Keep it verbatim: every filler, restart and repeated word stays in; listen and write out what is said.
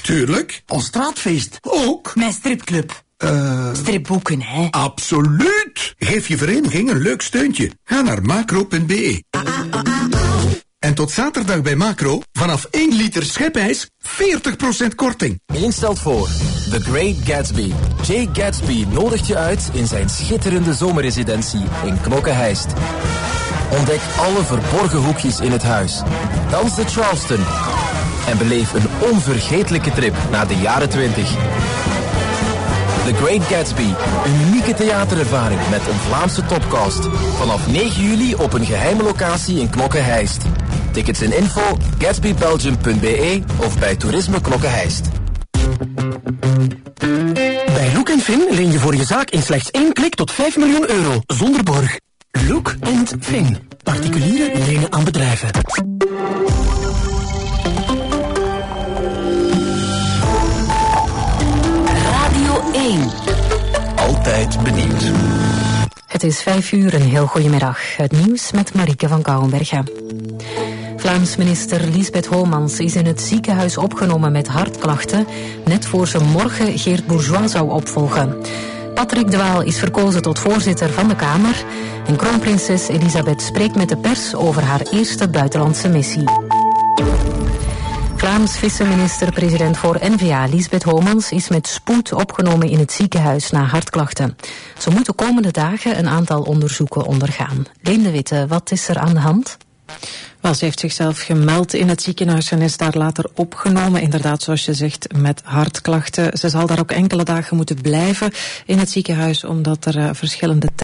Tuurlijk. Ons straatfeest. Ook. Mijn stripclub. Uh, Stripboeken, hè? Absoluut. Geef je vereniging een leuk steuntje. Ga naar macro punt b e. En tot zaterdag bij Macro, vanaf één liter schepijs, veertig procent korting. Eén stelt voor, The Great Gatsby. Jay Gatsby nodigt je uit in zijn schitterende zomerresidentie in Knokke-Heist. Ontdek alle verborgen hoekjes in het huis. Dans de Charleston. En beleef een onvergetelijke trip naar de jaren twintig. The Great Gatsby, een unieke theaterervaring met een Vlaamse topcast. Vanaf negen juli op een geheime locatie in Knokke-Heist. Tickets en info gatsby belgium punt b e of bij Toerisme Knokke-Heist. Bij Look en Fin leen je voor je zaak in slechts één klik tot vijf miljoen euro, zonder borg. Look en Fin. Particulieren lenen aan bedrijven. Radio één. Altijd benieuwd. Het is vijf uur, een heel goedemiddag. Het nieuws met Marieke van Kouwenbergen. Vlaams minister Liesbeth Homans is in het ziekenhuis opgenomen met hartklachten, net voor ze morgen Geert Bourgeois zou opvolgen. Patrick de Waal is verkozen tot voorzitter van de Kamer en kroonprinses Elisabeth spreekt met de pers over haar eerste buitenlandse missie. Vlaams vissenminister-president voor N V A Liesbeth Homans is met spoed opgenomen in het ziekenhuis na hartklachten. Ze moet de komende dagen een aantal onderzoeken ondergaan. Leen de Witte, wat is er aan de hand? Wel, ze heeft zichzelf gemeld in het ziekenhuis en is daar later opgenomen. Inderdaad, zoals je zegt, met hartklachten. Ze zal daar ook enkele dagen moeten blijven in het ziekenhuis, omdat er uh, verschillende